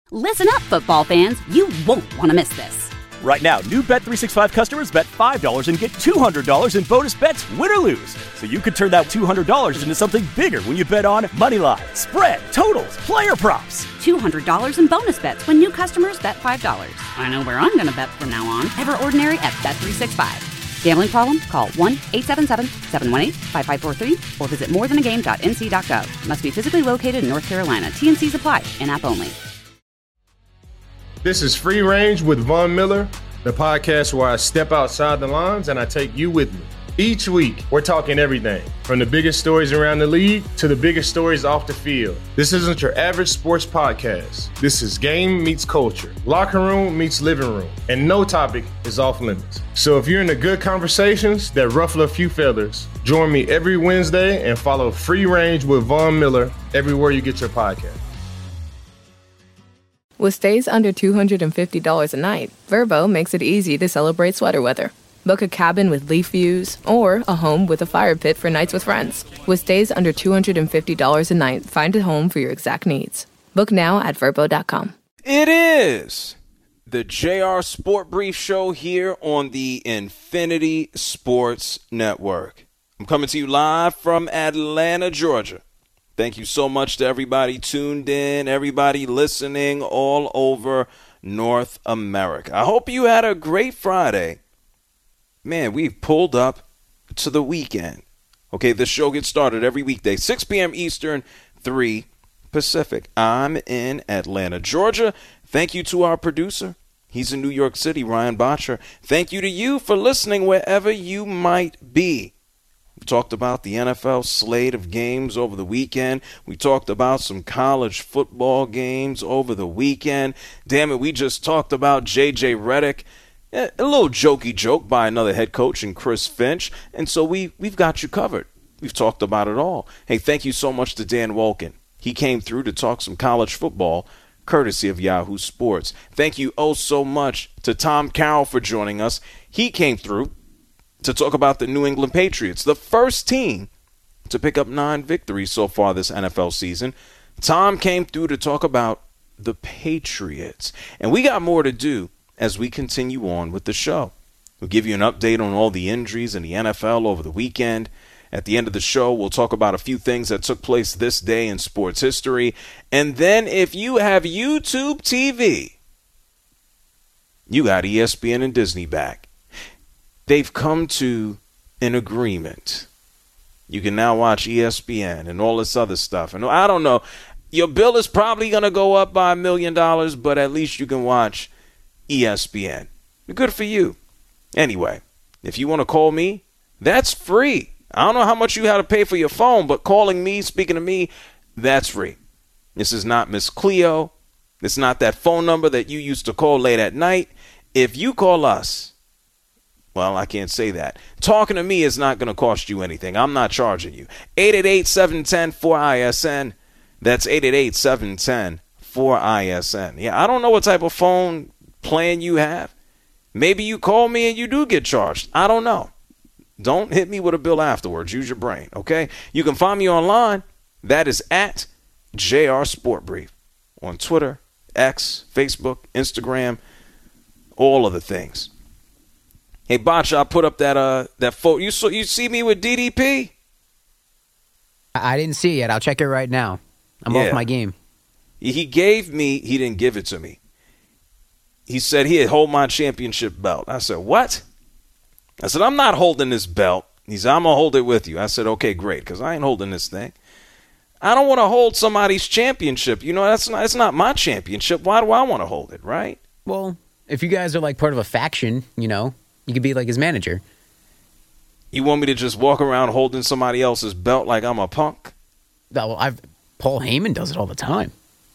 Listen up, football fans. You won't want to miss this. Right now, new Bet365 customers bet $5 and get $200 in bonus bets, win or lose. So you could turn that $200 into something bigger when you bet on Moneyline, spread, totals, player props. $200 in bonus bets when new customers bet $5. I know where I'm going to bet from now on. Ever ordinary at Bet365. Gambling problem? Call 1-877-718-5543 or visit morethanagame.nc.gov. Must be physically located in North Carolina. T&Cs apply. In-app only. This is Free Range with Von Miller, the podcast where I step outside the lines and I take you with me. Each week, we're talking everything from the biggest stories around the league to the biggest stories off the field. This isn't your average sports podcast. This is game meets culture, locker room meets living room, and no topic is off limits. So if you're into good conversations that ruffle a few feathers, join me every Wednesday and follow Free Range with Von Miller everywhere you get your podcast. With stays under $250 a night, Vrbo makes it easy to celebrate sweater weather. Book a cabin with leaf views or a home with a fire pit for nights with friends. With stays under $250 a night, find a home for your exact needs. Book now at Vrbo.com. It is the JR Sport Brief Show here on the Infinity Sports Network. I'm coming to you live from Atlanta, Georgia. Thank you so much to everybody tuned in, everybody listening all over North America. I hope you had a great Friday. Man, we've pulled up to the weekend. Okay, this show gets started every weekday, 6 p.m. Eastern, 3 Pacific. I'm in Atlanta, Georgia. Thank you to our producer. He's in New York City, Ryan Botcher. Thank you to you for listening wherever you might be. We talked about the NFL slate of games over the weekend. We talked about some college football games over the weekend. Damn it, we just talked about J.J. Redick. A little jokey joke by another head coach and Chris Finch. And so we've got you covered. We've talked about it all. Hey, thank you so much to Dan Wolken. He came through to talk some college football, courtesy of Yahoo Sports. Thank you oh so much to Tom Carroll for joining us. He came through to talk about the New England Patriots, the first team to pick up 9 victories so far this NFL season. Tom came through to talk about the Patriots. And we got more to do as we continue on with the show. We'll give you an update on all the injuries in the NFL over the weekend. At the end of the show, we'll talk about a few things that took place this day in sports history. And then if you have YouTube TV, you got ESPN and Disney back. They've come to an agreement. You can now watch ESPN and all this other stuff. And I don't know, your bill is probably going to go up by $1 million, but at least you can watch ESPN. Good for you. Anyway, if you want to call me, that's free. I don't know how much you had to pay for your phone, but calling me, speaking to me, that's free. This is not Miss Cleo. It's not that phone number that you used to call late at night. If you call us, well, I can't say that. Talking to me is not going to cost you anything. I'm not charging you. 888-710-4ISN. That's 888-710-4ISN. Yeah, I don't know what type of phone plan you have. Maybe you call me and you do get charged. I don't know. Don't hit me with a bill afterwards. Use your brain, okay? You can find me online. That is at JR Sport Brief on Twitter, X, Facebook, Instagram, all of the things. Hey, Botch, I put up that photo. You see me with DDP? I didn't see it yet. I'll check it right now. I'm off my game. He didn't give it to me. He said he'd hold my championship belt. I said, what? I said, I'm not holding this belt. He said, I'm going to hold it with you. I said, okay, great, because I ain't holding this thing. I don't want to hold somebody's championship. You know, it's not my championship. Why do I want to hold it, right? Well, if you guys are like part of a faction, you know, you could be like his manager. You want me to just walk around holding somebody else's belt like I'm a punk? Well, Paul Heyman does it all the time.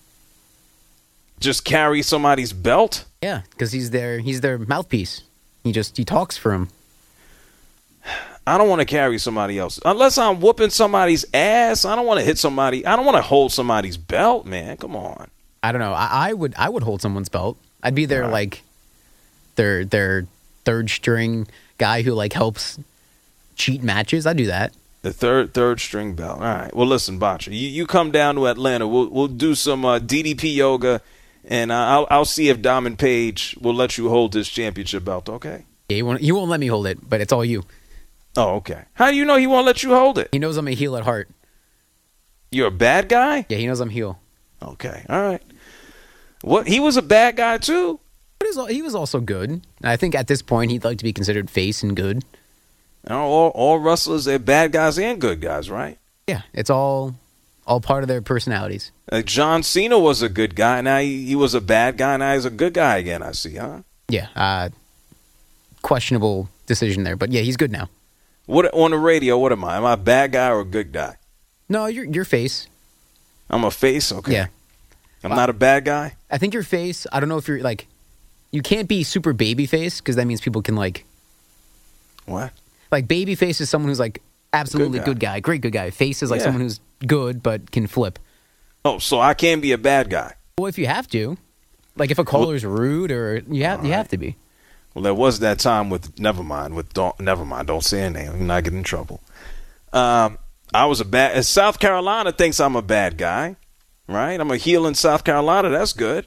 Just carry somebody's belt? Yeah, because he's their mouthpiece. He talks for him. I don't want to carry somebody else. Unless I'm whooping somebody's ass, I don't want to hit somebody. I don't want to hold somebody's belt, man. Come on. I don't know. I would hold someone's belt. I'd be their their third string guy who like helps cheat matches. I'd do that. The third string belt. All right. Well, listen, Botcher, you come down to Atlanta. We'll do some DDP yoga and I'll see if Diamond Page will let you hold this championship belt. Okay. Yeah, he won't let me hold it, but it's all you. Oh, okay. How do you know he won't let you hold it? He knows I'm a heel at heart. You're a bad guy? Yeah, he knows I'm heel. Okay. All right. What? He was a bad guy too? But he was also good. I think at this point he'd like to be considered face and good. All wrestlers, they're bad guys and good guys, right? Yeah, it's all part of their personalities. Like John Cena was a good guy. Now he was a bad guy. Now he's a good guy again, I see, huh? Yeah. Questionable decision there. But yeah, he's good now. What on the radio, what am I? Am I a bad guy or a good guy? No, you're face. I'm a face? Okay. Yeah. I'm not a bad guy? I think you're face. I don't know if you're like, you can't be super baby face because that means people can like. What? Like baby face is someone who's like absolutely good guy, great good guy. Face is like someone who's good but can flip. Oh, so I can't be a bad guy. Well, if you have to, like if a caller's rude or you have to be. Well, there was that time with never mind. Don't say a name. I'm not getting in trouble. I was a bad. South Carolina thinks I'm a bad guy, right? I'm a heel in South Carolina. That's good.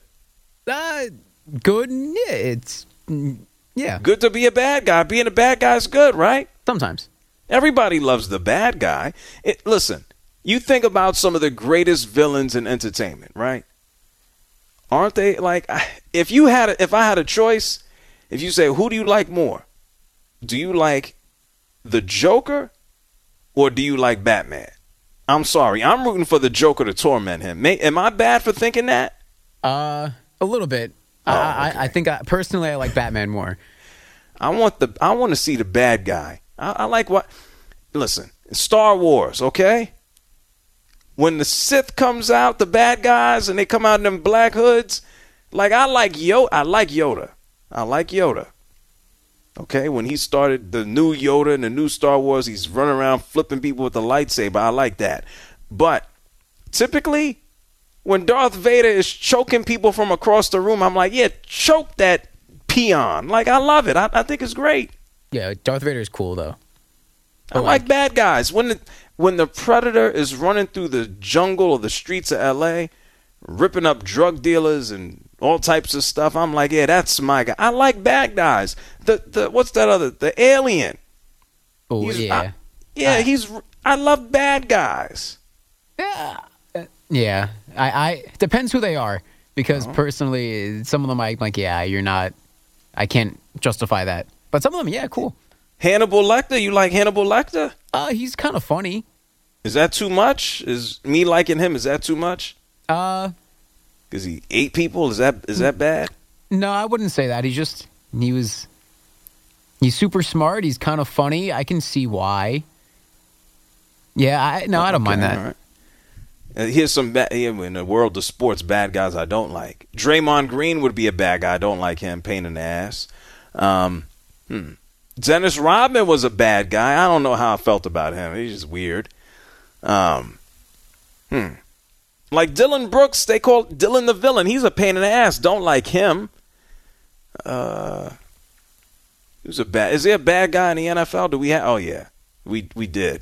Good. Yeah. Good to be a bad guy. Being a bad guy is good, right? Sometimes. Everybody loves the bad guy. Listen, you think about some of the greatest villains in entertainment, right? Aren't they like? If I had a choice. If you say, who do you like more? Do you like the Joker or do you like Batman? I'm sorry. I'm rooting for the Joker to torment him. Am I bad for thinking that? A little bit. Oh, okay. I think personally I like Batman more. I want to see the bad guy. I like what? Listen, Star Wars, okay? When the Sith comes out, the bad guys, and they come out in them black hoods, like I like Yoda. I like Yoda. Okay, when he started the new Yoda and the new Star Wars, he's running around flipping people with the lightsaber. I like that. But typically, when Darth Vader is choking people from across the room, I'm like, yeah, choke that peon. Like, I love it. I think it's great. Yeah, Darth Vader is cool, though. I like bad guys. When the Predator is running through the jungle or the streets of L.A., ripping up drug dealers and all types of stuff, I'm like, yeah, that's my guy. I like bad guys. The what's that other? The Alien. Oh yeah. I love bad guys. Yeah. I depends who they are because personally, some of them I'm like, yeah, you're not. I can't justify that. But some of them, yeah, cool. Hannibal Lecter. You like Hannibal Lecter? He's kind of funny. Is that too much? Is me liking him? Is that too much? Because he ate people? Is that bad? No, I wouldn't say that. He's super smart. He's kind of funny. I can see why. Yeah, I don't mind that. Right. Here's some in the world of sports, bad guys I don't like. Draymond Green would be a bad guy. I don't like him. Pain in the ass. Dennis Rodman was a bad guy. I don't know how I felt about him. He's just weird. Like Dylan Brooks, they call Dylan the villain. He's a pain in the ass. Don't like him. Is there a bad guy in the NFL? Do we have? Oh yeah, we did.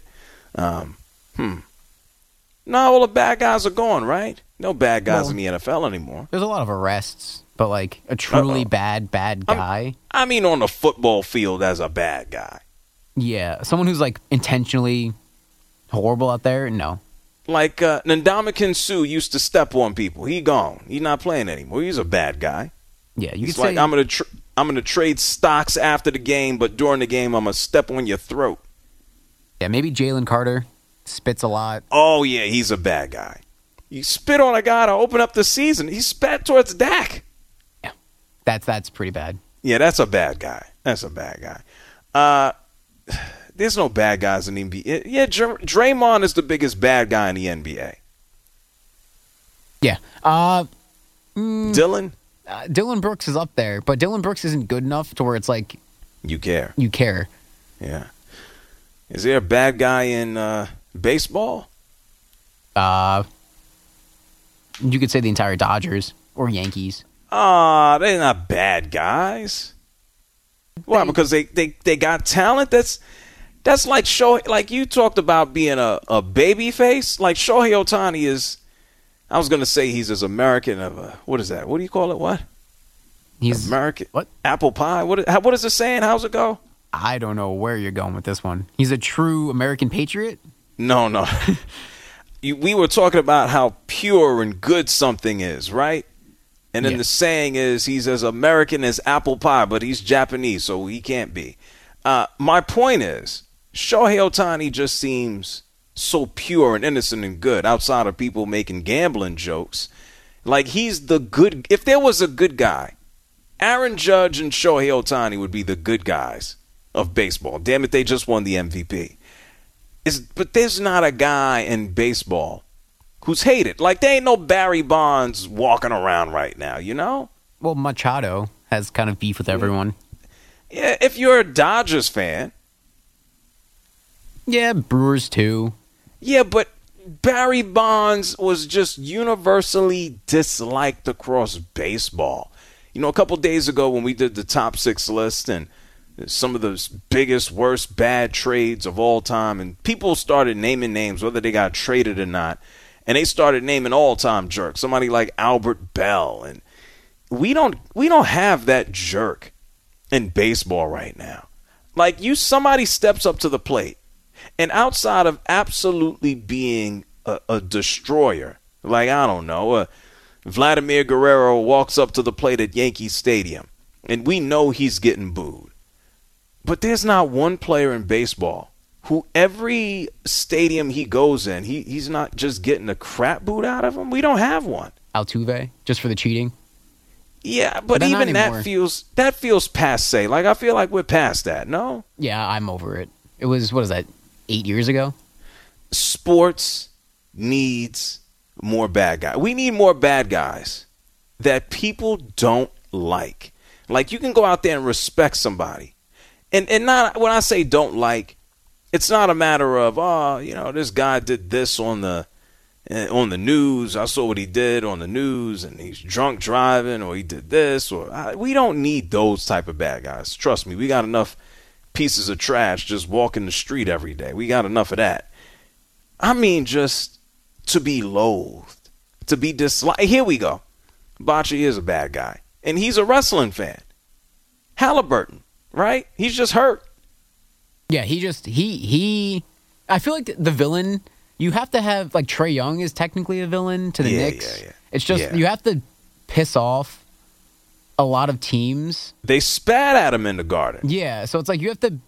No, all the bad guys are gone, right? No bad guys in the NFL anymore. There's a lot of arrests, but like a truly bad guy. I mean, on the football field as a bad guy. Yeah, someone who's like intentionally horrible out there. No. Like Ndamukong Suh used to step on people. He gone. He's not playing anymore. He's a bad guy. Yeah, He's like, I'm gonna trade stocks after the game, but during the game, I'm gonna step on your throat. Yeah, maybe Jalen Carter spits a lot. Oh yeah, he's a bad guy. You spit on a guy to open up the season. He spat towards Dak. Yeah, that's pretty bad. Yeah, that's a bad guy. There's no bad guys in the NBA. Yeah, Draymond is the biggest bad guy in the NBA. Yeah. Dylan? Dylan Brooks is up there, but Dylan Brooks isn't good enough to where it's like... You care. Yeah. Is there a bad guy in baseball? You could say the entire Dodgers or Yankees. They're not bad guys. Why? Because they got talent. That's like you talked about being a baby face. Like Shohei Ohtani is. I was going to say he's as American of a, what is that? What do you call it? What? He's American. What? Apple pie? What is it saying? How's it go? I don't know where you're going with this one. He's a true American patriot? No. We were talking about how pure and good something is, right? And then the saying is he's as American as apple pie, but he's Japanese, so he can't be. My point is, Shohei Ohtani just seems so pure and innocent and good outside of people making gambling jokes. Like, he's the good. If there was a good guy, Aaron Judge and Shohei Ohtani would be the good guys of baseball. Damn it, they just won the MVP. But there's not a guy in baseball who's hated. Like, there ain't no Barry Bonds walking around right now, you know? Well, Machado has kind of beef with everyone. Yeah, if you're a Dodgers fan. Yeah, Brewers too. Yeah, but Barry Bonds was just universally disliked across baseball. You know, a couple days ago when we did the top 6 list and some of the biggest, worst, bad trades of all time, and people started naming names, whether they got traded or not, and they started naming all-time jerks. Somebody like Albert Bell, and we don't have that jerk in baseball right now. Like, somebody steps up to the plate, and outside of absolutely being a destroyer, like, I don't know, Vladimir Guerrero walks up to the plate at Yankee Stadium, and we know he's getting booed. But there's not one player in baseball who every stadium he goes in, he's not just getting a crap boot out of him. We don't have one. Altuve, just for the cheating. Yeah, but even that feels passé. Like, I feel like we're past that, no? Yeah, I'm over it. It was, what is that, 8 years ago? Sports needs more bad guys. We need more bad guys that people don't like. Like, you can go out there and respect somebody. And not, when I say don't like, it's not a matter of, this guy did this on the news. I saw what he did on the news, and he's drunk driving, or he did this, we don't need those type of bad guys. Trust me, we got enough pieces of trash just walking the street every day. We got enough of that. I mean, just to be loathed, to be disliked. Here we go. Bocce is a bad guy, and he's a wrestling fan. Halliburton. Right? He's just hurt. Yeah, he I feel like the villain, you have to have, like, Trae Young is technically a villain to the Knicks. Yeah. It's just, you have to piss off a lot of teams. They spat at him in the Garden. Yeah, so it's like you have to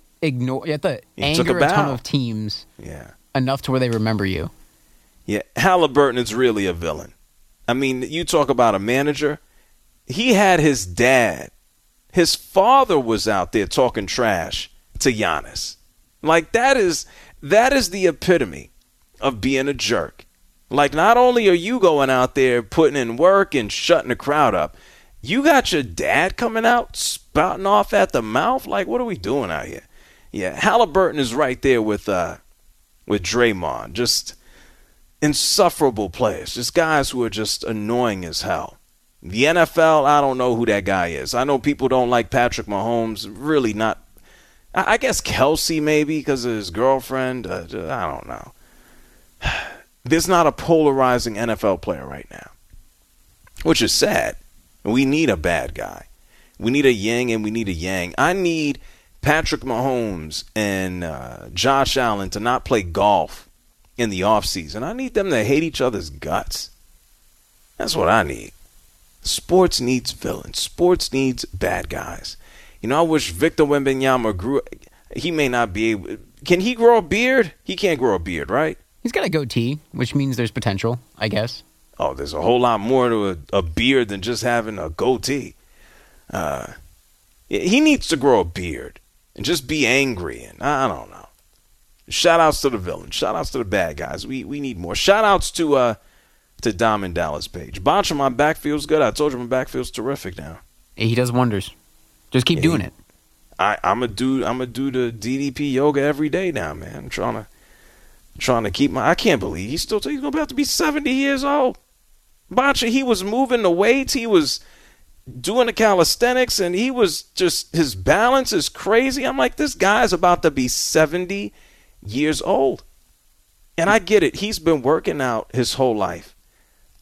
anger a ton of teams enough to where they remember you. Yeah, Halliburton is really a villain. I mean, you talk about a manager. He had his dad. His father was out there talking trash to Giannis. Like, that is the epitome of being a jerk. Like, not only are you going out there putting in work and shutting the crowd up, you got your dad coming out spouting off at the mouth. Like, what are we doing out here? Yeah, Halliburton is right there with Draymond. Just insufferable players. Just guys who are just annoying as hell. The NFL, I don't know who that guy is. I know people don't like Patrick Mahomes. Really not. I guess Kelsey maybe because of his girlfriend. I don't know. There's not a polarizing NFL player right now, which is sad. We need a bad guy. We need a yin and we need a yang. I need Patrick Mahomes and Josh Allen to not play golf in the offseason. I need them to hate each other's guts. That's what I need. Sports needs villains. Sports needs bad guys. You know, I wish Victor Wembanyama he may not be able. Can he grow a beard? He can't grow a beard, right? He's got a goatee, which means there's potential, I guess. Oh, there's a whole lot more to a beard than just having a goatee. He needs to grow a beard and just be angry. And I don't know. Shout outs to the villains. Shout outs to the bad guys. We need more. Shout outs to Dom and Dallas Page. Bonch, my back feels good. I told you my back feels terrific now. He does wonders. Just keep doing it. I'm a do the DDP yoga every day now, man. I'm trying to keep I can't believe he's gonna have to be 70 years old. Bonch, he was moving the weights, he was doing the calisthenics, and he was just, his balance is crazy. I'm like, this guy's about to be 70 years old. And I get it. He's been working out his whole life.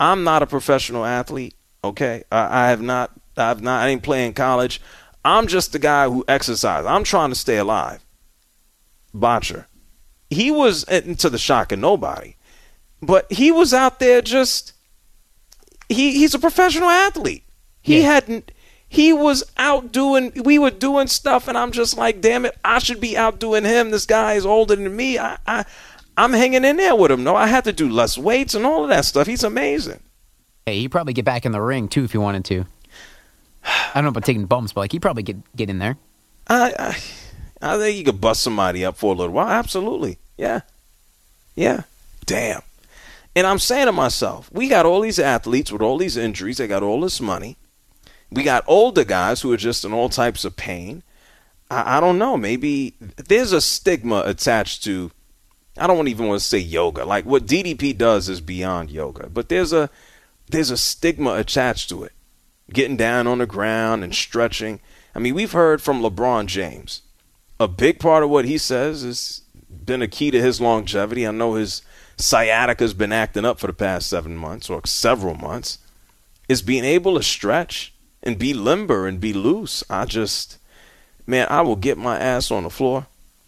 I'm not a professional athlete, okay? I didn't play in college. I'm just the guy who exercises. I'm trying to stay alive. Botcher. He was, to the shock of nobody, but he was out there just, he's a professional athlete. He was out doing, we were doing stuff, and I'm just like, damn it, I should be out doing him. This guy is older than me. I'm hanging in there with him. No, I had to do less weights and all of that stuff. He's amazing. Hey, he'd probably get back in the ring, too, if he wanted to. I don't know about taking bumps, but he'd probably get in there. I think you could bust somebody up for a little while. Absolutely. Yeah. Damn. And I'm saying to myself, we got all these athletes with all these injuries. They got all this money. We got older guys who are just in all types of pain. I don't know. Maybe there's a stigma attached to, I don't even want to say yoga. Like what DDP does is beyond yoga. But there's a stigma attached to it. Getting down on the ground and stretching. I mean, we've heard from LeBron James. A big part of what he says has been a key to his longevity. I know his sciatica has been acting up for the past 7 months or several months. Is being able to stretch and be limber and be loose. I will get my ass on the floor.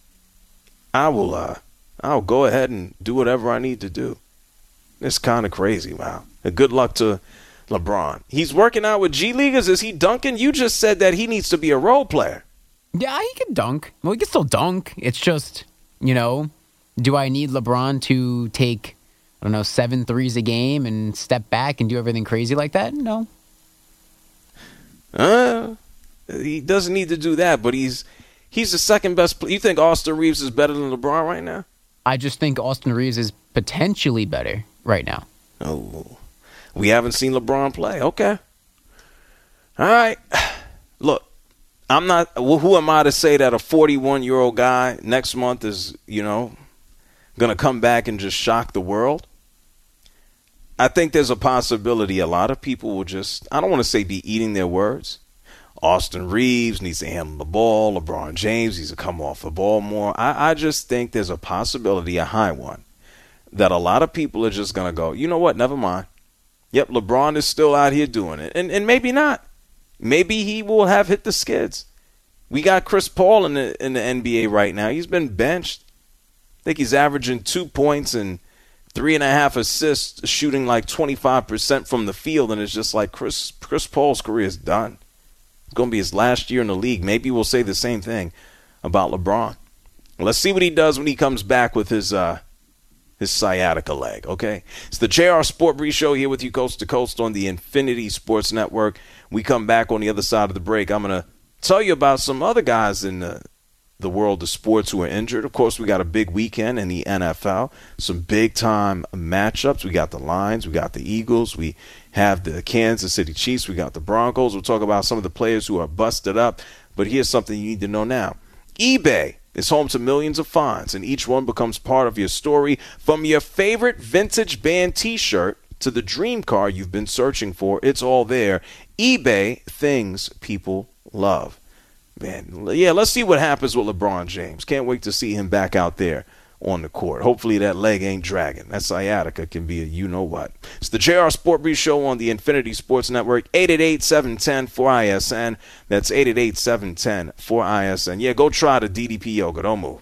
I'll go ahead and do whatever I need to do. It's kind of crazy. Wow. And good luck to LeBron. He's working out with G Leaguers. Is he dunking? You just said that he needs to be a role player. Yeah, he can dunk. Well, he can still dunk. It's just, do I need LeBron to take, 7 threes a game and step back and do everything crazy like that? No. He doesn't need to do that, but he's the second best player. You think Austin Reeves is better than LeBron right now? I just think Austin Reeves is potentially better right now. Oh, we haven't seen LeBron play. Okay. All right. Look, I'm not, who am I to say that a 41-year-old guy next month is, going to come back and just shock the world? I think there's a possibility a lot of people will just, I don't want to say be eating their words. Austin Reeves needs to handle the ball. LeBron James needs to come off the ball more. I just think there's a possibility, a high one, that a lot of people are just going to go, you know what, never mind. Yep, LeBron is still out here doing it. And maybe not. Maybe he will have hit the skids. We got Chris Paul in the NBA right now. He's been benched. I think he's averaging 2 points and 3.5 assists, shooting like 25% from the field. And it's just like Chris Paul's career is done. It's going to be his last year in the league. Maybe we'll say the same thing about LeBron. Let's see what he does when he comes back with his sciatica leg, okay? It's the JR Sport Brief Show here with you coast to coast on the Infinity Sports Network. We come back on the other side of the break. I'm going to tell you about some other guys in the world of sports who are injured. Of course, we got a big weekend in the NFL, some big-time matchups. We got the Lions, we got the Eagles, we have the Kansas City Chiefs, we got the Broncos. We'll talk about some of the players who are busted up, but here's something you need to know now. eBay is home to millions of finds, and each one becomes part of your story, from your favorite vintage band T-shirt to the dream car you've been searching for. It's all there. eBay, things people love. Man, yeah, let's see what happens with LeBron James. Can't wait to see him back out there on the court. Hopefully that leg ain't dragging. That sciatica can be a you-know-what. It's the JR Sport Brief Show on the Infinity Sports Network, 888-710-4ISN. That's 888-710-4ISN. Yeah, go try the DDP yoga. Don't move.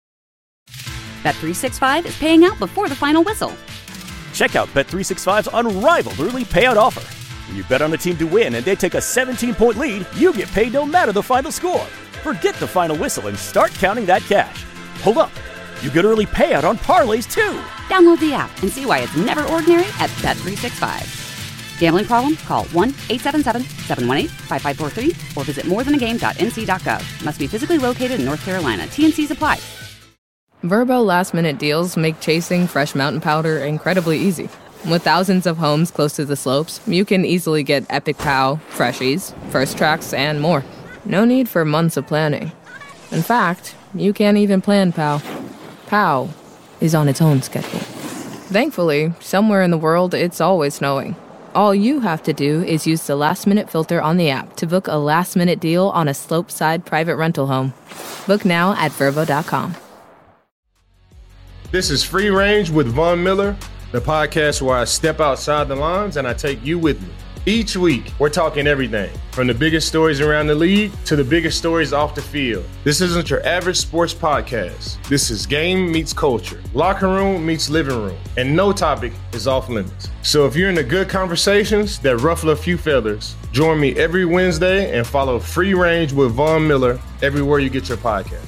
Bet365 is paying out before the final whistle. Check out Bet365's unrivaled early payout offer. When you bet on a team to win and they take a 17-point lead, you get paid no matter the final score. Forget the final whistle and start counting that cash. Hold up. You get early payout on parlays, too. Download the app and see why it's never ordinary at Bet365. Gambling problem? Call 1-877-718-5543 or visit morethanagame.nc.gov. Must be physically located in North Carolina. T&Cs apply. Vrbo last-minute deals make chasing fresh mountain powder incredibly easy. With thousands of homes close to the slopes, you can easily get Epic Pow, Freshies, First Tracks, and more. No need for months of planning. In fact, you can't even plan Pow. Pow is on its own schedule. Thankfully, somewhere in the world, it's always snowing. All you have to do is use the last-minute filter on the app to book a last-minute deal on a slopeside private rental home. Book now at Vrbo.com. This is Free Range with Von Miller. the podcast where I step outside the lines and I take you with me. Each week, we're talking everything from the biggest stories around the league to the biggest stories off the field. This isn't your average sports podcast. This is game meets culture, locker room meets living room, and no topic is off limits. So if you're into good conversations that ruffle a few feathers, join me every Wednesday and follow Free Range with Von Miller everywhere you get your podcast.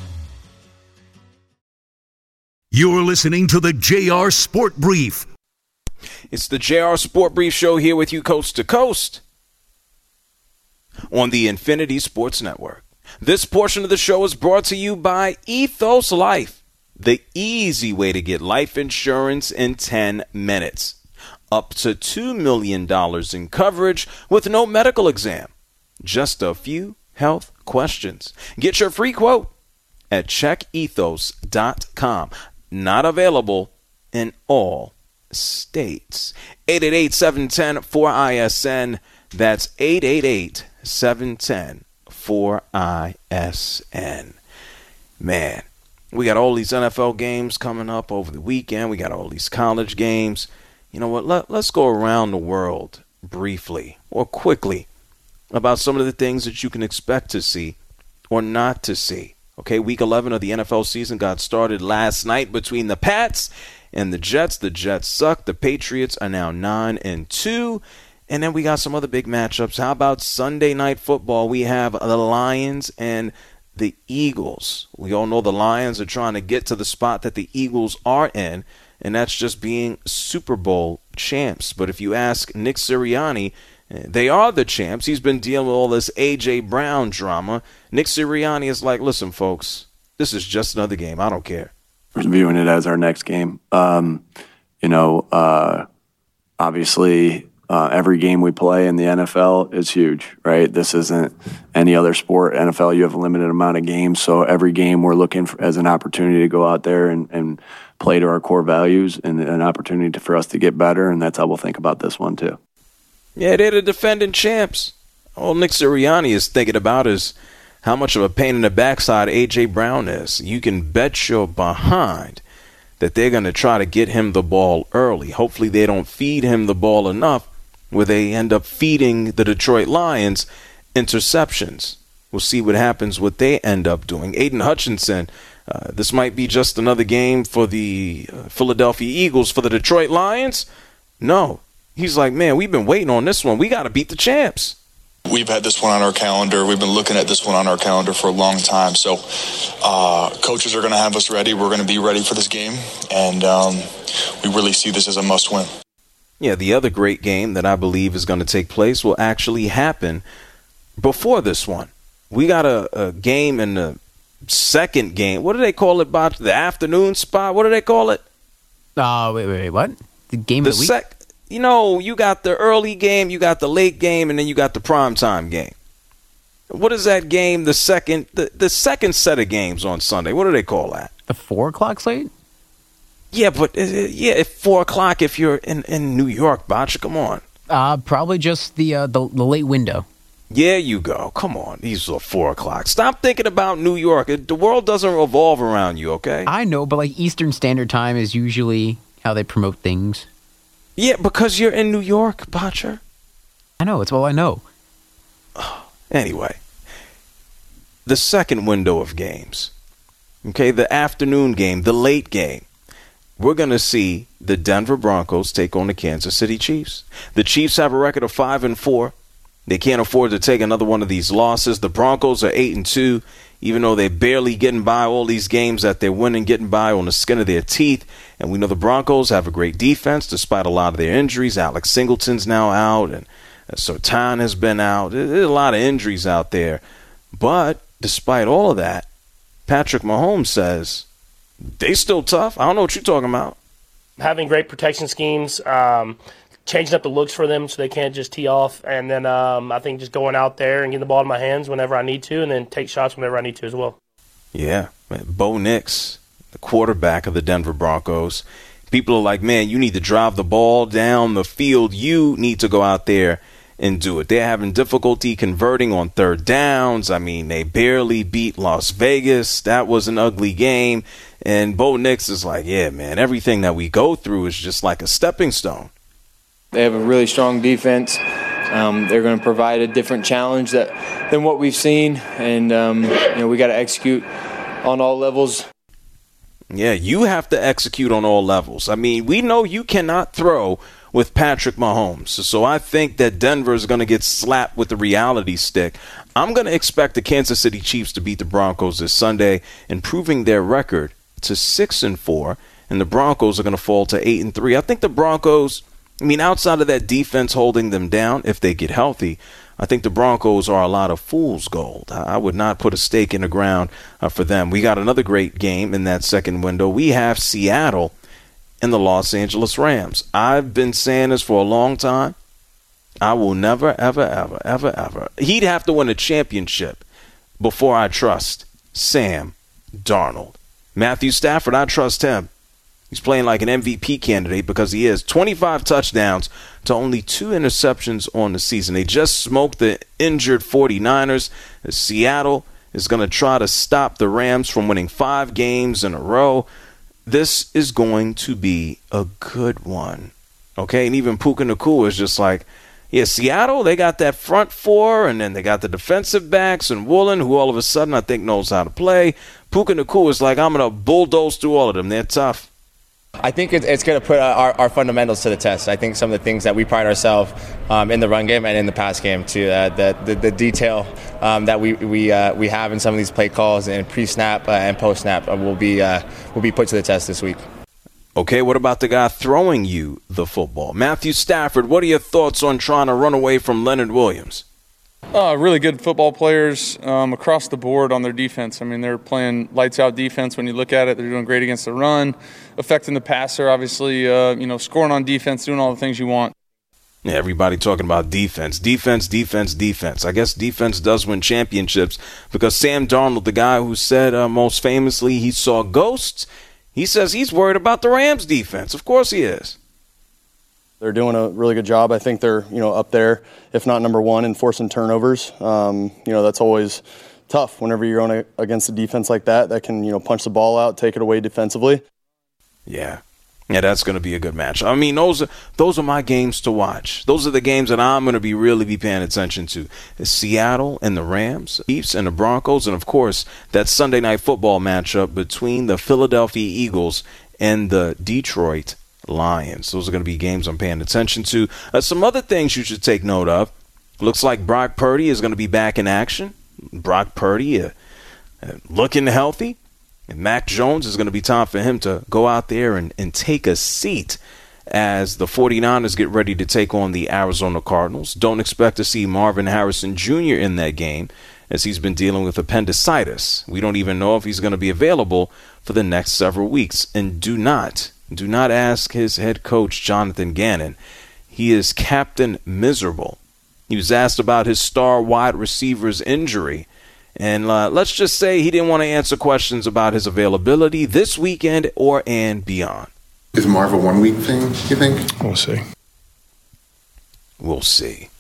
You're listening to the JR Sport Brief. It's the JR Sport Brief Show here with you coast to coast on the Infinity Sports Network. This portion of the show is brought to you by Ethos Life, the easy way to get life insurance in 10 minutes. Up to $2 million in coverage with no medical exam. Just a few health questions. Get your free quote at checkethos.com. Not available in all states. 888-710-4ISN. That's 888-710-4ISN. Man, we got all these NFL games coming up over the weekend. We got all these college games. You know what? Let's go around the world briefly or quickly about some of the things that you can expect to see or not to see. Okay, week 11 of the NFL season got started last night between the Pats and the Jets. The Jets suck. The Patriots are now 9-2. And then we got some other big matchups. How about Sunday Night Football? We have the Lions and the Eagles. We all know the Lions are trying to get to the spot that the Eagles are in, and that's just being Super Bowl champs. But if you ask Nick Sirianni, they are the champs. He's been dealing with all this A.J. Brown drama. Nick Sirianni is like, listen, folks, this is just another game. I don't care. We're viewing it as our next game. Obviously, every game we play in the NFL is huge, right? This isn't any other sport. NFL, you have a limited amount of games, so every game we're looking for as an opportunity to go out there and play to our core values and an opportunity for us to get better, and that's how we'll think about this one too. Yeah, they're the defending champs. All Nick Sirianni is thinking about is how much of a pain in the backside A.J. Brown is. You can bet your behind that they're going to try to get him the ball early. Hopefully they don't feed him the ball enough where they end up feeding the Detroit Lions interceptions. We'll see what happens, what they end up doing. Aiden Hutchinson, this might be just another game for the Philadelphia Eagles. For the Detroit Lions, no. He's like, man, we've been waiting on this one. We got to beat the champs. We've had this one on our calendar. We've been looking at this one on our calendar for a long time. So coaches are going to have us ready. We're going to be ready for this game. And we really see this as a must-win. Yeah, the other great game that I believe is going to take place will actually happen before this one. We got a game in the second game. What do they call it, Bob? The afternoon spot? What do they call it? Wait, what? The game of the week? You got the early game, you got the late game, and then you got the primetime game. What is that game, the second set of games on Sunday? What do they call that? The 4 o'clock slate? Yeah, but at 4 o'clock if you're in New York, Botcha, come on. Probably just the late window. Yeah, you go. Come on. These are 4 o'clock. Stop thinking about New York. The world doesn't revolve around you, okay? I know, but like Eastern Standard Time is usually how they promote things. Yeah, because you're in New York, Botcher. I know. It's all I know. Anyway, the second window of games, okay, the afternoon game, the late game, we're going to see the Denver Broncos take on the Kansas City Chiefs. The Chiefs have a record of 5-4. They can't afford to take another one of these losses. The Broncos are 8-2, even though they're barely getting by all these games that they're winning, getting by on the skin of their teeth. And we know the Broncos have a great defense despite a lot of their injuries. Alex Singleton's now out, and Surtain has been out. There's a lot of injuries out there. But despite all of that, Patrick Mahomes says they still tough. I don't know what you're talking about. Having great protection schemes, changing up the looks for them so they can't just tee off. And then I think just going out there and getting the ball in my hands whenever I need to, and then take shots whenever I need to as well. Yeah, Bo Nix, the quarterback of the Denver Broncos. People are like, man, you need to drive the ball down the field. You need to go out there and do it. They're having difficulty converting on third downs. I mean, they barely beat Las Vegas. That was an ugly game. And Bo Nix is like, yeah, man, everything that we go through is just like a stepping stone. They have a really strong defense. They're going to provide a different challenge than what we've seen. And, we got to execute on all levels. Yeah, you have to execute on all levels. I mean, we know you cannot throw with Patrick Mahomes. So I think that Denver is going to get slapped with the reality stick. I'm going to expect the Kansas City Chiefs to beat the Broncos this Sunday, improving their record to 6-4, and the Broncos are going to fall to 8-3. I think the Broncos, outside of that defense holding them down, if they get healthy, I think the Broncos are a lot of fool's gold. I would not put a stake in the ground for them. We got another great game in that second window. We have Seattle and the Los Angeles Rams. I've been saying this for a long time. I will never, ever, ever, ever, ever. He'd have to win a championship before I trust Sam Darnold. Matthew Stafford, I trust him. He's playing like an MVP candidate because he is. 25 touchdowns to only 2 interceptions on the season. They just smoked the injured 49ers. Seattle is going to try to stop the Rams from winning 5 games in a row. This is going to be a good one. Okay, and even Puka Nacua is just like, yeah, Seattle, they got that front four, and then they got the defensive backs and Woolen, who all of a sudden I think knows how to play. Puka Nacua is like, I'm going to bulldoze through all of them. They're tough. I think it's going to put our fundamentals to the test. I think some of the things that we pride ourselves in the run game and in the pass game, to the detail that we have in some of these play calls and pre-snap and post-snap will be put to the test this week. Okay, what about the guy throwing you the football? Matthew Stafford, what are your thoughts on trying to run away from Leonard Williams? Really good football players across the board on their defense. I mean, they're playing lights-out defense when you look at it. They're doing great against the run, affecting the passer, obviously, scoring on defense, doing all the things you want. Yeah, everybody talking about defense. I guess defense does win championships because Sam Darnold, the guy who said most famously he saw ghosts, he says he's worried about the Rams' defense. Of course he is. They're doing a really good job. I think they're, up there, if not number one, in forcing turnovers. That's always tough whenever you're on against a defense like that can, punch the ball out, take it away defensively. Yeah, that's going to be a good match. I mean, those are my games to watch. Those are the games that I'm going to really be paying attention to. It's Seattle and the Rams, Chiefs and the Broncos, and, of course, that Sunday night football matchup between the Philadelphia Eagles and the Detroit Lions. Those are going to be games I'm paying attention to. Some other things you should take note of. Looks like Brock Purdy is going to be back in action. Brock Purdy looking healthy. And Mac Jones is going to be time for him to go out there and take a seat as the 49ers get ready to take on the Arizona Cardinals. Don't expect to see Marvin Harrison Jr. in that game as he's been dealing with appendicitis. We don't even know if he's going to be available for the next several weeks. And do not ask his head coach, Jonathan Gannon. He is Captain Miserable. He was asked about his star wide receiver's injury. And let's just say he didn't want to answer questions about his availability this weekend and beyond. Is Marv a 1 week thing, you think? We'll see. We'll see.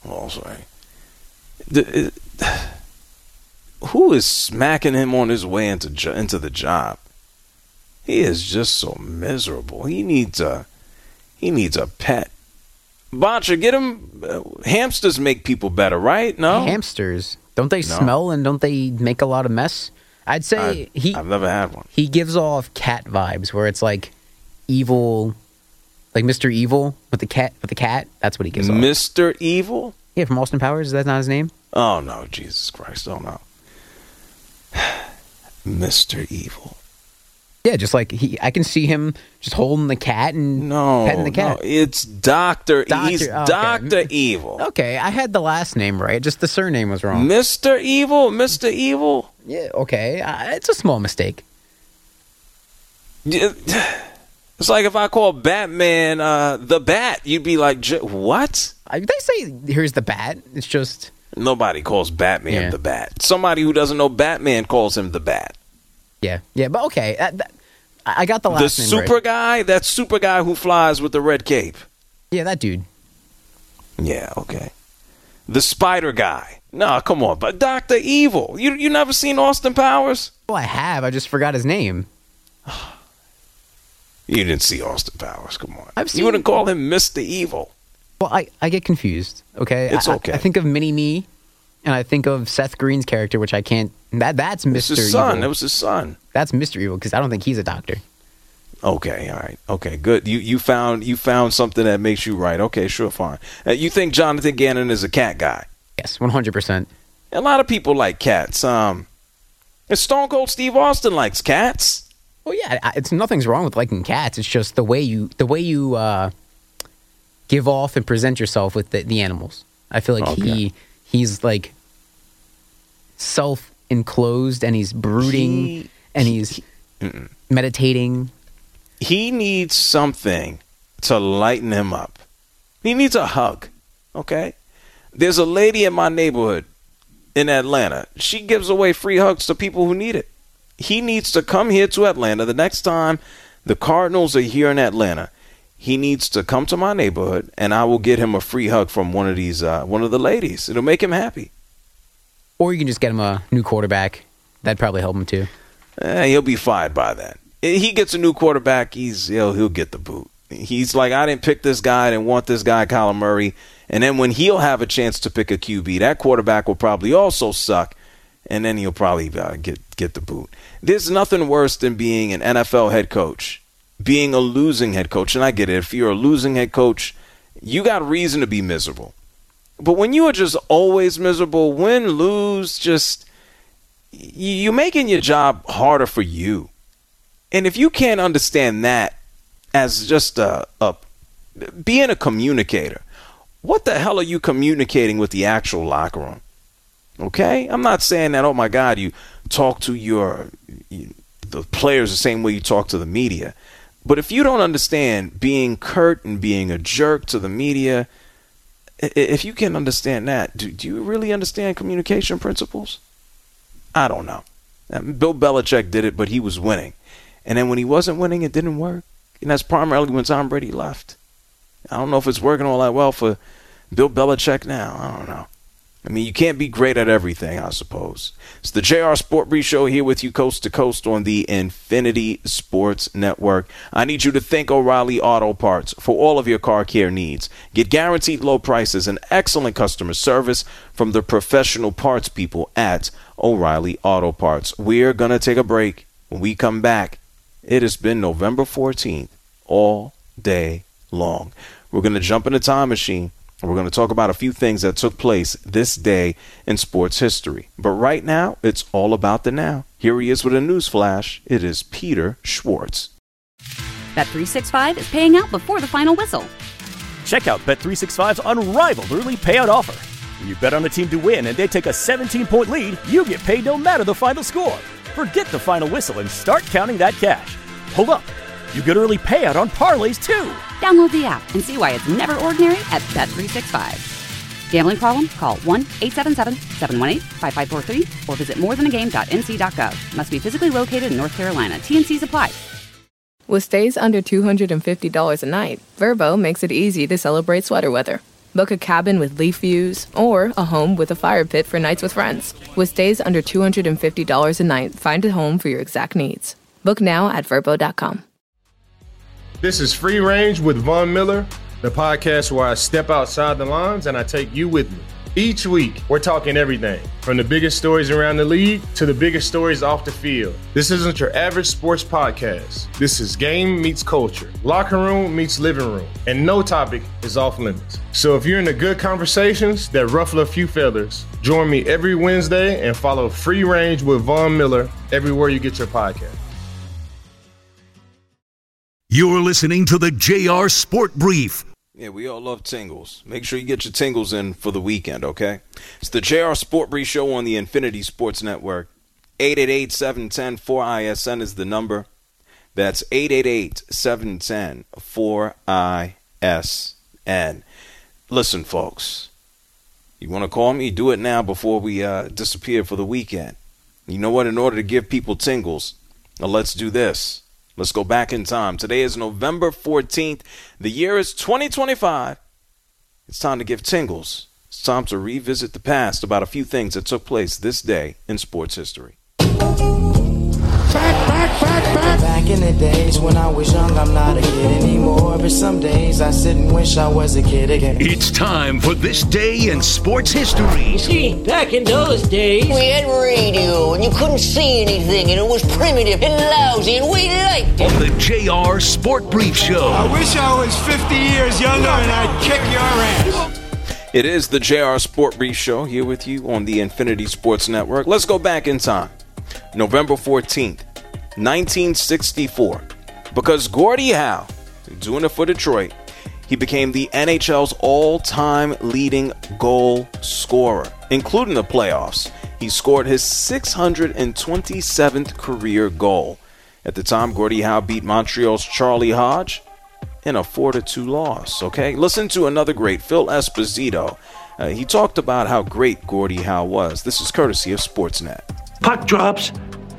Who is smacking him on his way into the job? He is just so miserable. He needs a pet. Botcha, get him. Hamsters make people better, right? No? Hamsters? Don't they smell and don't they make a lot of mess? I'd say I've never had one. He gives off cat vibes where it's like evil, like Mr. Evil with the cat. That's what he gives off. Mr. Evil? Yeah, from Austin Powers. Is that not his name? Oh, no. Jesus Christ. Oh, no. Mr. Evil. Yeah, just like I can see him just holding the cat and petting the cat. No, it's Dr. He's Dr. Evil. Okay, I had the last name right, just the surname was wrong. Mr. Evil? Yeah, okay. It's a small mistake. It's like if I call Batman the Bat, you'd be like, what? They say, here's the Bat. It's just... Nobody calls Batman the Bat. Somebody who doesn't know Batman calls him the Bat. Yeah, but okay. I got the last name right. That super guy who flies with the red cape. Yeah, that dude. Yeah, okay. The Spider Guy. No, come on, but Dr. Evil. You never seen Austin Powers? Well, I have. I just forgot his name. You didn't see Austin Powers. Come on. You wouldn't call him Mr. Evil. Well, I get confused, okay? It's okay. I think of Mini-Me, and I think of Seth Green's character, which I can't... That's Mr. It's his son. Evil. That was his son. That's Mr. Evil, because I don't think he's a doctor. Okay, all right. Okay, good. You found something that makes you right. Okay, sure, fine. You think Jonathan Gannon is a cat guy? Yes, 100%. A lot of people like cats. And Stone Cold Steve Austin likes cats. Well, yeah, nothing's wrong with liking cats. It's just the way you give off and present yourself with the animals. I feel like he's like self-enclosed and he's brooding and he's meditating. He needs something to lighten him up. He needs a hug, okay? There's a lady in my neighborhood in Atlanta. She gives away free hugs to people who need it. He needs to come here to Atlanta. The next time the Cardinals are here in Atlanta, he needs to come to my neighborhood, and I will get him a free hug from one of the ladies. It'll make him happy. Or you can just get him a new quarterback. That'd probably help him too. He'll be fired by that. He gets a new quarterback, he'll get the boot. He's like, I didn't pick this guy, I didn't want this guy, Kyler Murray. And then when he'll have a chance to pick a QB, that quarterback will probably also suck, and then he'll probably get the boot. There's nothing worse than being an NFL head coach, being a losing head coach. And I get it. If you're a losing head coach, you got reason to be miserable. But when you are just always miserable, win, lose, you're making your job harder for you. And if you can't understand that as just being a communicator, what the hell are you communicating with the actual locker room? Okay? I'm not saying that, oh my God, you talk to the players the same way you talk to the media. But if you don't understand being curt and being a jerk to the media, if you can understand that, do you really understand communication principles? I don't know. Bill Belichick did it, but he was winning. And then when he wasn't winning, it didn't work. And that's primarily when Tom Brady left. I don't know if it's working all that well for Bill Belichick now. I don't know. I mean, you can't be great at everything, I suppose. It's the JR Sport Brief Show here with you coast to coast on the Infinity Sports Network. I need you to thank O'Reilly Auto Parts for all of your car care needs. Get guaranteed low prices and excellent customer service from the professional parts people at O'Reilly Auto Parts. We're going to take a break. When we come back, it has been November 14th all day long. We're going to jump in a time machine. We're going to talk about a few things that took place this day in sports history. But right now, it's all about the now. Here he is with a news flash. It is Peter Schwartz. Bet365 is paying out before the final whistle. Check out Bet365's unrivaled early payout offer. When you bet on a team to win and they take a 17-point lead, you get paid no matter the final score. Forget the final whistle and start counting that cash. Hold up. You get early payout on parlays, too. Download the app and see why it's never ordinary at Bet365. Gambling problem? Call 1-877-718-5543 or visit morethanagame.nc.gov. Must be physically located in North Carolina. T&Cs apply. With stays under $250 a night, Vrbo makes it easy to celebrate sweater weather. Book a cabin with leaf views or a home with a fire pit for nights with friends. With stays under $250 a night, find a home for your exact needs. Book now at Vrbo.com. This is Free Range with Von Miller, the podcast where I step outside the lines and I take you with me. Each week, we're talking everything from the biggest stories around the league to the biggest stories off the field. This isn't your average sports podcast. This is game meets culture, locker room meets living room, and no topic is off limits. So if you're into good conversations that ruffle a few feathers, join me every Wednesday and follow Free Range with Von Miller everywhere you get your podcast. You're listening to the JR Sport Brief. Yeah, we all love tingles. Make sure you get your tingles in for the weekend, okay? It's the JR Sport Brief Show on the Infinity Sports Network. 888-710-4ISN is the number. That's 888-710-4ISN. Listen, folks, you want to call me? Do it now before we disappear for the weekend. You know what? In order to give people tingles, let's do this. Let's go back in time. Today is November 14th. The year is 2025. It's time to give tingles It's time to revisit the past about a few things that took place this day in sports history. Back in the days when I was young, I'm not a kid anymore. But some days I sit and wish I was a kid again. It's time for This Day in Sports History. You see, back in those days, we had radio and you couldn't see anything and it was primitive and lousy and we liked it. On the JR Sport Brief Show. I wish I was 50 years younger and I'd kick your ass. It is the JR Sport Brief Show here with you on the Infinity Sports Network. Let's go back in time. November 14th, 1964. Because Gordie Howe, doing it for Detroit, he became the NHL's all-time leading goal scorer, including the playoffs. He scored his 627th career goal. At the time, Gordie Howe beat Montreal's Charlie Hodge in a 4-2 loss, okay? Listen to another great, Phil Esposito. He talked about how great Gordie Howe was. This is courtesy of Sportsnet. Puck drops,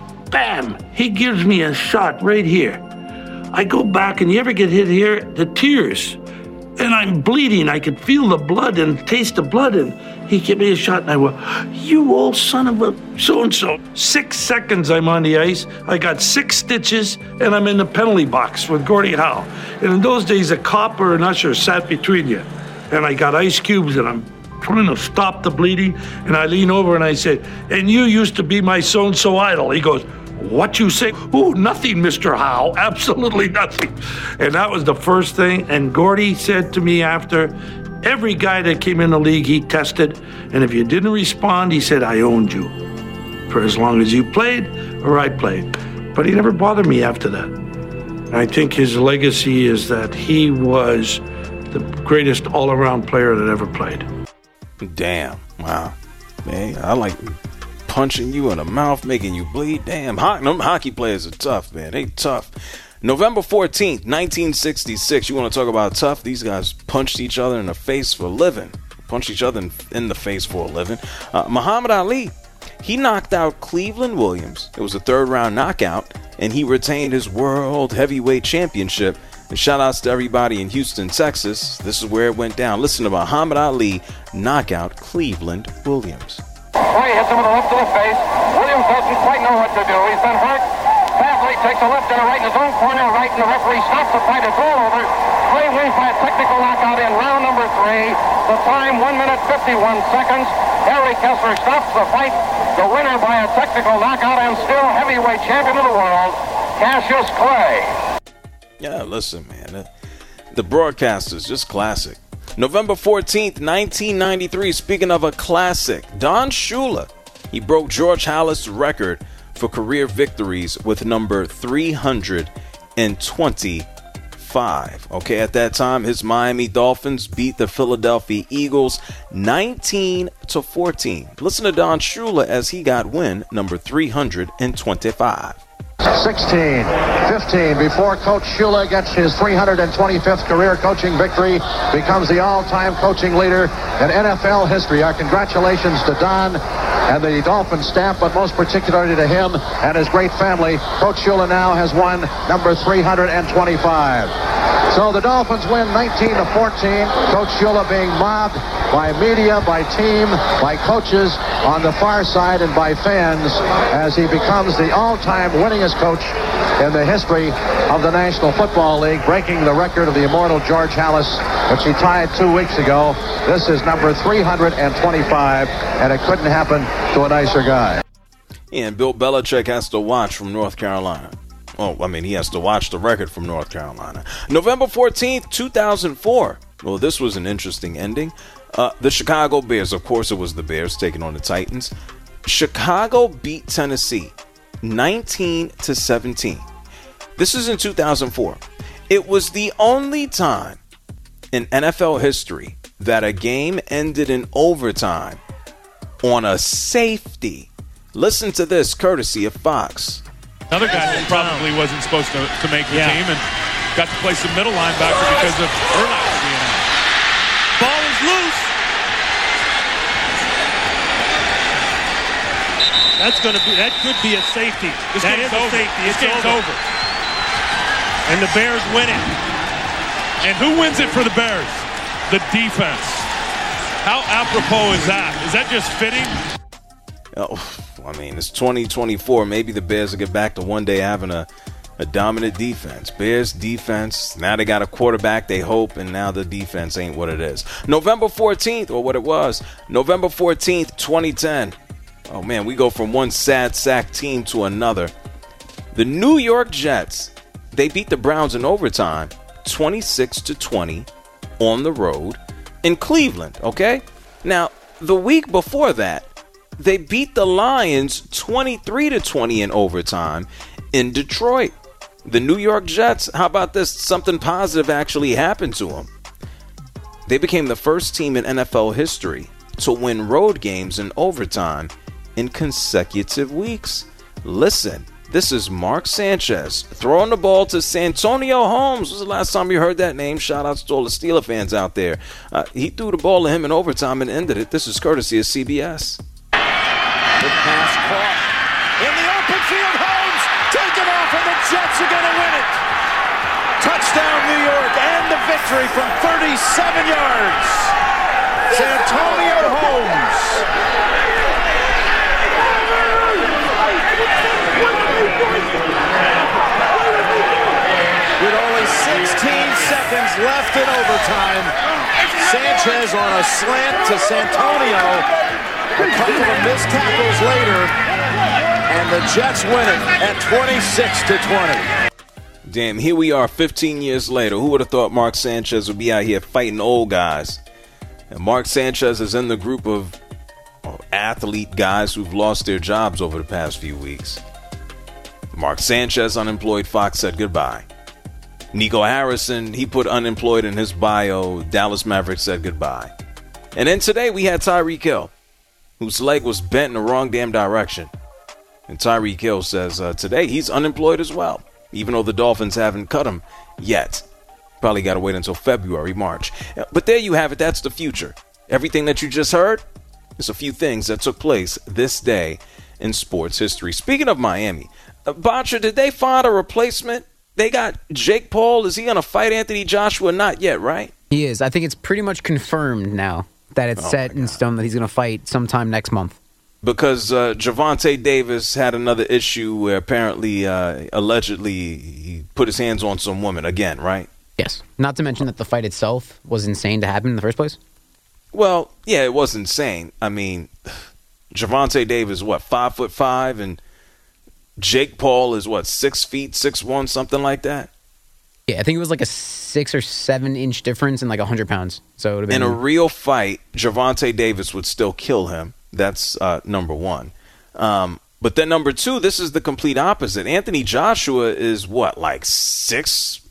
bam, he gives me a shot right here. I go back, and you ever get hit here? The tears. And I'm bleeding. I could feel the blood and taste the blood, and he gave me a shot, and I went, you old son of a so-and-so. 6 seconds I'm on the ice. I got 6 stitches, and I'm in the penalty box with Gordie Howe. And in those days, a cop or an usher sat between you. And I got ice cubes, and I'm trying to stop the bleeding. And I lean over, and I said, and you used to be my so-and-so idol. He goes, what you say? Oh, nothing, Mr. Howe. Absolutely nothing. And that was the first thing. And Gordie said to me after, every guy that came in the league, he tested. And if you didn't respond, he said, I owned you for as long as you played or I played. But he never bothered me after that. I think his legacy is that he was the greatest all-around player that ever played. Damn. Wow. Man, I like punching you in the mouth, making you bleed. Damn, them hockey players are tough, man. They tough. November 14th, 1966. You want to talk about tough? These guys punched each other in the face for a living. Punched each other in the face for a living. Muhammad Ali, he knocked out Cleveland Williams. It was a 3rd-round knockout, and he retained his World Heavyweight Championship. And shout outs to everybody in Houston, Texas. This is where it went down. Listen to Muhammad Ali knock out Cleveland Williams. Clay hits him with a left to the face. Williams doesn't quite know what to do. He's been hurt. Badly takes a left and a right in his own corner, right, and the referee stops the fight. It's all over. Clay wins by a technical knockout in round number 3. The time, 1 minute, 51 seconds. Harry Kessler stops the fight. The winner by a technical knockout and still heavyweight champion of the world, Cassius Clay. Yeah, listen, man. The broadcast is just classic. November 14th, 1993, speaking of a classic, Don Shula, he broke George Halas' record for career victories with number 325. Okay, at that time, his Miami Dolphins beat the Philadelphia Eagles 19-14. Listen to Don Shula as he got win number 325. 16-15 before Coach Shula gets his 325th career coaching victory, becomes the all-time coaching leader in NFL history. Our congratulations to Don and the Dolphin staff, but most particularly to him and his great family. Coach Shula now has won number 325. So the Dolphins win 19-14. Coach Shula being mobbed by media, by team, by coaches on the far side and by fans as he becomes the all-time winningest coach in the history of the National Football League, breaking the record of the immortal George Halas, which he tied 2 weeks ago. This is number 325, and it couldn't happen to a nicer guy. And Bill Belichick has to watch from North Carolina. Oh, I mean, he has to watch the record from North Carolina. November 14th, 2004. Well, this was an interesting ending. The Chicago Bears, of course it was the Bears taking on the Titans. Chicago beat Tennessee 19-17. This is in 2004. It was the only time in NFL history that a game ended in overtime on a safety. Listen to this, courtesy of Fox. Another guy who probably wasn't supposed to make the team and got to play some middle linebacker because of Urlacher being out. Ball is loose. That could be a safety. This game's over. This game's over. And the Bears win it. And who wins it for the Bears? The defense. How apropos is that? Is that just fitting? Oh, I mean, it's 2024. Maybe the Bears will get back to one day having a dominant defense. Bears defense, now they got a quarterback, they hope, and now the defense ain't what it is. November 14th, or what it was, November 14th, 2010. Oh, man, we go from one sad sack team to another. The New York Jets, they beat the Browns in overtime, 26-20 on the road in Cleveland, okay? Now, the week before that, they beat the Lions 23-20 in overtime in Detroit. The New York Jets, how about this? Something positive actually happened to them. They became the first team in NFL history to win road games in overtime in consecutive weeks. Listen, this is Mark Sanchez throwing the ball to Santonio Holmes. When was the last time you heard that name? Shout out to all the Steeler fans out there. He threw the ball to him in overtime and ended it. This is courtesy of CBS. The pass caught in the open field. Holmes taken off, and the Jets are going to win it. Touchdown, New York, and the victory from 37 yards. Santonio Holmes. With only 16 seconds left in overtime, Sanchez on a slant to Santonio. A couple of missed tackles later, and the Jets win it at 26-20. Damn, here we are 15 years later. Who would have thought Mark Sanchez would be out here fighting old guys? And Mark Sanchez is in the group of athlete guys who've lost their jobs over the past few weeks. Mark Sanchez, unemployed. Fox said goodbye. Nico Harrison, he put unemployed in his bio. Dallas Mavericks said goodbye. And then today we had Tyreek Hill, whose leg was bent in the wrong damn direction. And Tyreek Hill says today he's unemployed as well, even though the Dolphins haven't cut him yet. Probably got to wait until February, March. But there you have it. That's the future. Everything that you just heard is a few things that took place this day in sports history. Speaking of Miami, Botcher, did they find a replacement? They got Jake Paul. Is he going to fight Anthony Joshua? Not yet, right? He is. I think it's pretty much confirmed now that it's set in stone that he's going to fight sometime next month. Because Gervonta Davis had another issue where apparently, allegedly, he put his hands on some woman again, right? Yes. Not to mention that the fight itself was insane to happen in the first place. Well, yeah, it was insane. I mean, Gervonta Davis, 5'5", and Jake Paul is 6 feet, 6'1", something like that. Yeah, I think it was like a 6 or 7 inch difference in like 100 pounds. So it would have been... In a real fight, Gervonta Davis would still kill him. That's number one. But then number two, this is the complete opposite. Anthony Joshua is 6'5",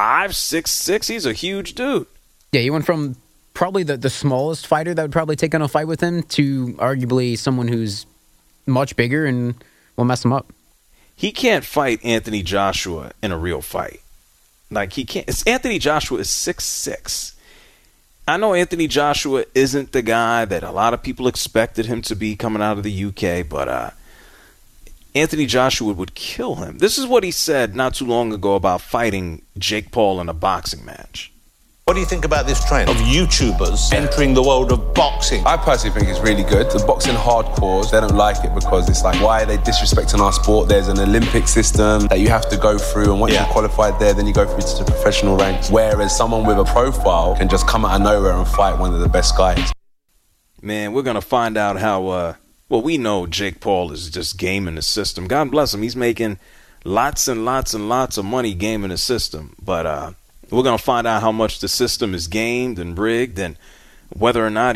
6'6"? He's a huge dude. Yeah, he went from probably the smallest fighter that would probably take on a fight with him to arguably someone who's much bigger and will mess him up. He can't fight Anthony Joshua in a real fight. He can't. Anthony Joshua is 6'6". I know Anthony Joshua isn't the guy that a lot of people expected him to be coming out of the UK, but Anthony Joshua would kill him. This is what he said not too long ago about fighting Jake Paul in a boxing match. What do you think about this trend of YouTubers entering the world of boxing? I personally think it's really good. The boxing hardcores, they don't like it because it's like, why are they disrespecting our sport? There's an Olympic system that you have to go through, and once you're qualified there, then you go through to the professional ranks. Whereas someone with a profile can just come out of nowhere and fight one of the best guys. Man, we're going to find out how, we know Jake Paul is just gaming the system. God bless him. He's making lots and lots and lots of money gaming the system. But, we're going to find out how much the system is gamed and rigged and whether or not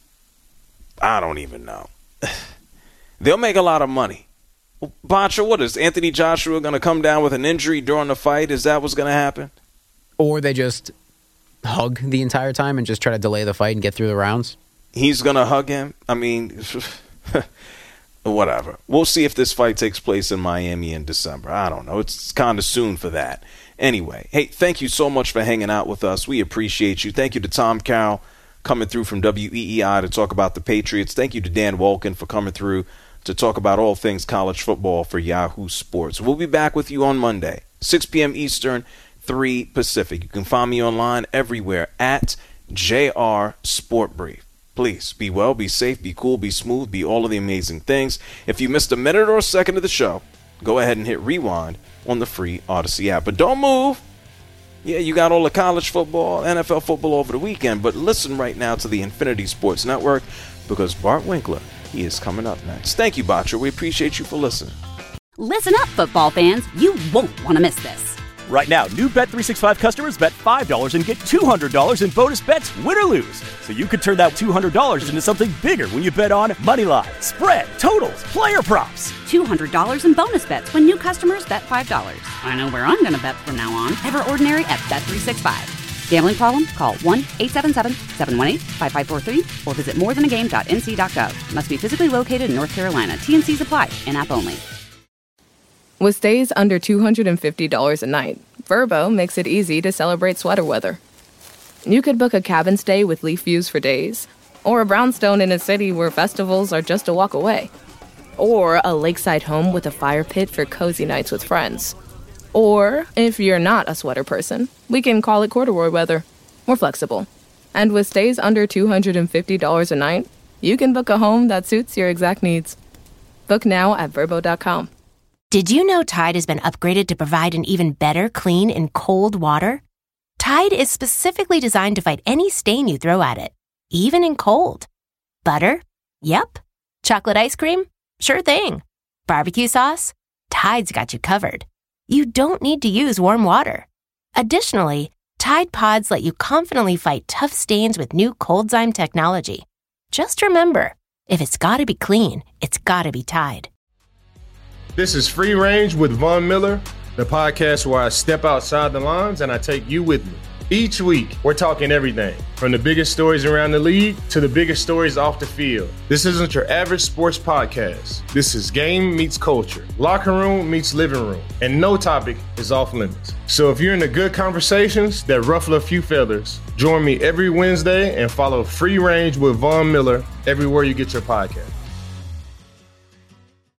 I don't even know. They'll make a lot of money. Botcher, what is Anthony Joshua going to come down with an injury during the fight? Is that what's going to happen? Or they just hug the entire time and just try to delay the fight and get through the rounds? He's going to hug him? I mean, whatever. We'll see if this fight takes place in Miami in December. I don't know. It's kind of soon for that. Anyway, hey, thank you so much for hanging out with us. We appreciate you. Thank you to Tom Carroll coming through from WEEI to talk about the Patriots. Thank you to Dan Wolkin for coming through to talk about all things college football for Yahoo Sports. We'll be back with you on Monday, 6 p.m. Eastern, 3 Pacific. You can find me online everywhere at JR Sport Brief. Please be well, be safe, be cool, be smooth, be all of the amazing things. If you missed a minute or a second of the show, go ahead and hit rewind on the free Odyssey app. But don't move. Yeah, you got all the college football, NFL football over the weekend, but listen right now to the Infinity Sports Network because Bart Winkler, he is coming up next. Thank you, Batra. We appreciate you for listening. Listen up, football fans. You won't want to miss this. Right now, new Bet365 customers bet $5 and get $200 in bonus bets, win or lose. So you could turn that $200 into something bigger when you bet on money line, spread, totals, player props. $200 in bonus bets when new customers bet $5. I know where I'm going to bet from now on. Ever ordinary at Bet365. Gambling problem? Call 1-877-718-5543 or visit morethanagame.nc.gov. Must be physically located in North Carolina. T&Cs apply. In-app only. With stays under $250 a night, Vrbo makes it easy to celebrate sweater weather. You could book a cabin stay with leaf views for days, or a brownstone in a city where festivals are just a walk away, or a lakeside home with a fire pit for cozy nights with friends. Or, if you're not a sweater person, we can call it corduroy weather. We're flexible. And with stays under $250 a night, you can book a home that suits your exact needs. Book now at Vrbo.com. Did you know Tide has been upgraded to provide an even better clean in cold water? Tide is specifically designed to fight any stain you throw at it, even in cold. Butter? Yep. Chocolate ice cream? Sure thing. Barbecue sauce? Tide's got you covered. You don't need to use warm water. Additionally, Tide Pods let you confidently fight tough stains with new ColdZyme technology. Just remember, if it's gotta be clean, it's gotta be Tide. This is Free Range with Von Miller, the podcast where I step outside the lines and I take you with me. Each week, we're talking everything from the biggest stories around the league to the biggest stories off the field. This isn't your average sports podcast. This is game meets culture, locker room meets living room, and no topic is off limits. So if you're into good conversations that ruffle a few feathers, join me every Wednesday and follow Free Range with Von Miller everywhere you get your podcast.